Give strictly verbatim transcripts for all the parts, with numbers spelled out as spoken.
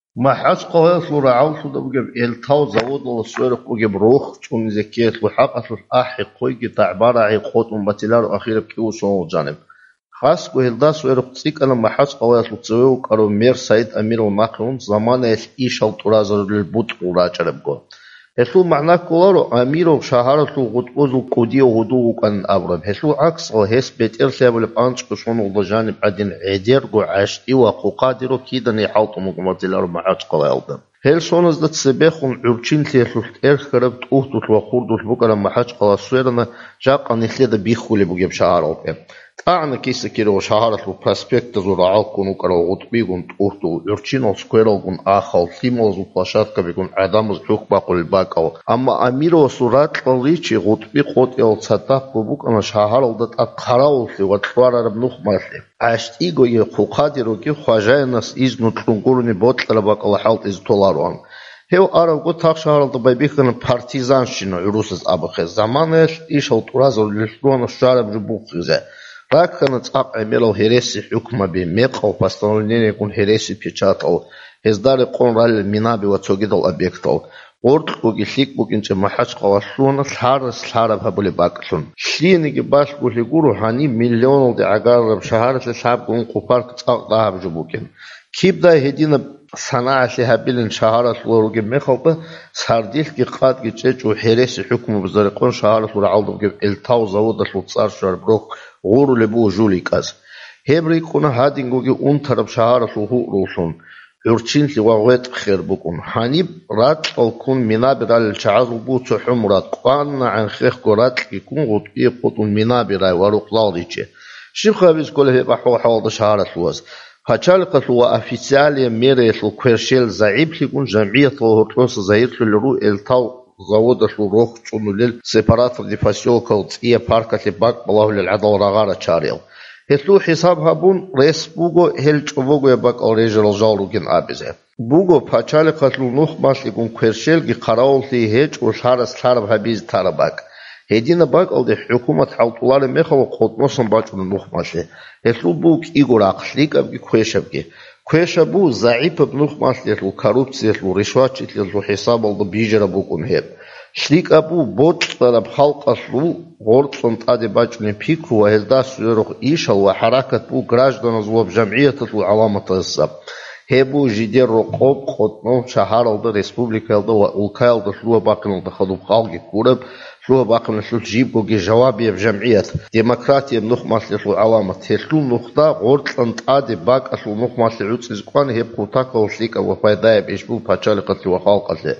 ما حس قوي صورة عاوز ده بجيب التاو زود ولا الصور بجيب روح شون زكيت وحق أصل أحي قوي تعبارة عي قوت ومبتلار أخير بكيو صون جانب خاص قوي ده صور بتصيك أنا ما حس قوي أصل تصوير وكارو مير سعيد أمير وماخون زمان إيش الطرازر للبوت وراجع بقول هسو معناه كولارو أميرو شهارة سو غطوزو كوديو غدو كان أبرد هسو عكس أو هس بيتر سيابل بانش كشون وضجانب عدين عدير قو عاشتي وقو قادرو كيدن يحاوطو مقمتل أربعات قوالدن هل سونز دت سبيخون عرچين تيسوش إرخرب تأوتو تلوخوردو تبوكا لما حاج قوال سويرنا جاقا نخليد بيخولي بجيب شهارة بيه أنا كيس كيلو شهارة البروسبكت زور عالكون وكرو غطبيقون تقوتو يرچينو سكويروغون آخال تيموز وبلاشاتك بيقون عدامز حوك باقو الباقو أما أميرو سورات لليشي غطبي قوت يو تصدق ببوك أنا شهارة لدت أقراوثي وطوارا ربنوخ مالي عشت إيغو يخو قادرو كي خواجاي ناس إزنو تلنقورني بوتل لباقو لحالت إز طولارون هو أرجو تاخ شهر الضبيبيخن بارتيزان شنو يروسز أبخ زمانش إيش الطرازو للشلون الشارع بجبوخزه راكن تاق عملو هرسي حكم بميقو باستونين يكون هرسي بيتشاتو هزدار قون رال مينابي وتوغيدل أبيكتو ورد قوغي شيك بوكينش محاش قواشلون سحار سحار بهبولي باكسون شلينيكي باش بولي قورو هاني مليون دي عقار شهار سحاب قون قوبارك تاق داهب جبوكين كيب دا هدينا صناعة هابيلن شهارة لوروجي مخوبة سارديل كي قاد كي تشجو هرسي حكم بزرقون شهارة لورعالدو كيب التاو زودة لوتصار شوار بروك غورو لبو جولي كاز هبري كنا هادينغوغي اون طرف شهارة لوهو روسون يرچين لي وغيت خير بكون حنيب رات فالكون منابر الشعار بو تحم رات قانا عن خيخ قرات يكون غطبي قطن منابر وروق لاضيجي شيب خابيز كل هيبا حو حوض شهارة لوز هاتشالقة لو أفيسيالي ميريس وكويرشيل زعيب لكون جمعية لوهوتلوس زاير للرو التاو زودة روح تشونو ليل سيباراتر دي فاسيوكا وتسئية باركة لباك بالله للعدو رغارة تشاريل هتلو حسابها بون ريس بوغو هل تشوفوغو يباك أو ريجل جالو جن آبزه بوغو باتشالقة لو نوخ ماس لكون كويرشيل جي قراول تي هيج وشارس تارب هبيز تارباك هدينا باك أو دي حكومة حوطولار ميخا وقوت نوصن باجو نوخ ماسه هتلو بوك إيغور عقليك أبكي كويشبكي كويشبو زعيب بنوخ ماسه لو كاروبسي لو رشوات لو حساب أو بيجر بوكون هيب شليك أبو بوت طلب خلق أصلو غورت صنطادي باجوني بيكو وهزدا سيروخ إيشا وحركة بو گراجدان زواب جمعية تطلو علامة الصب هبو جدير رقوب خطنو شهر الدا ريسبوبليكا الدا والكاي الدا شلوه باقن الدا خدوب خالقي كورب شلوه باقن شلو تجيبو جي جوابي في جمعية ديمقراطية بنوخ ماسلي شلو علامة هشلو نوخدا غورت صنطادي باق أشلو نوخ ماسلي عوت إزقوان هبو تاكو شليكا وفايدايا بيشبو باتشالقتي وخالقتي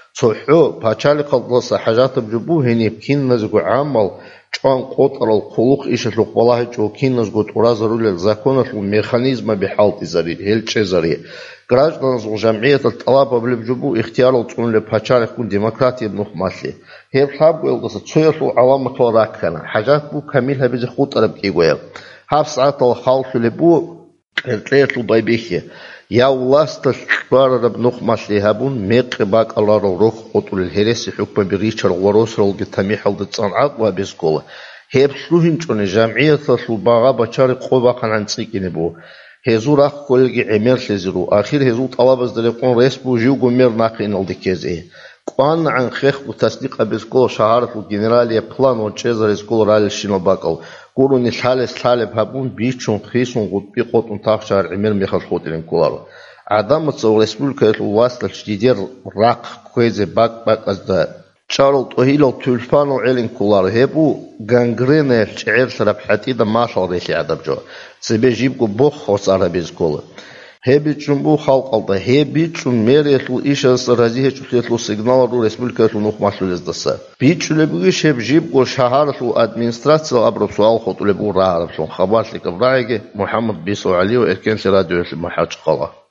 صحو باشالي قلص حاجات بجبو هني كين نزقو عمل كان قطر الخلق إيش لق والله جو كين نزقو تراز رول الزكون الميخانيزم بحالة زري هلش زري قراج نزقو جمعية الطلبة بجبو اختيار الطون لباشالي كون ديمقراطية بنوخ ماشي هي بحب يلقص تشيرو علامة وراكنا حاجات بو كاملها بيجي خطر بكيويل هاف ساعات الخالف لبو التليت البيبيخي يا ولاست الشبار رب نخ ماشلي هابون ميق باك الله روح قطول الهرسي حكم بريشر وروس رول جتاميح الدتصنعات وبيسكوله هي بسلوهن جون جمعية الباغا بشار قوبا قن عن سيكين بو هزور أخ كل عمير سيزرو آخر هزور طلبز دلقون ريس بو جيو قمير ناقين الدكيزي قوان عن خيخ وتصديق بيسكول شهارة الجنرالية بلان وتشيزر يسكول رالي الشينو باكو قولوا نشال سالب هابون بيشون خيسون قد بيقوت انتاف شهر عمير ميخال خوتلين كولارو عدم تصور رسبولكا الواسط الجدير راق كويزي باك باك أزدا شارل طهيلو تلفانو عيلين كولارو هيبو غانغرين الشعير سرب حتيدا ماشال ريشي عدب جو سيبي جيبكو بوخ وصارة بيزكولا هبي جنبو خلق الله هبي جن ميريتلو إيشاس رازيه جوتيتلو سيجنال رو رسبولكاتلو نوخ ماشلو لزدسا بيتشو لبوغيش هب جيبكو شهارتلو أدمينستراتسيو أبرو سؤال خطو لبو راه ربسون خبارتلك برايجي محمد بيسو علي وإركانسي راديو محاج قلا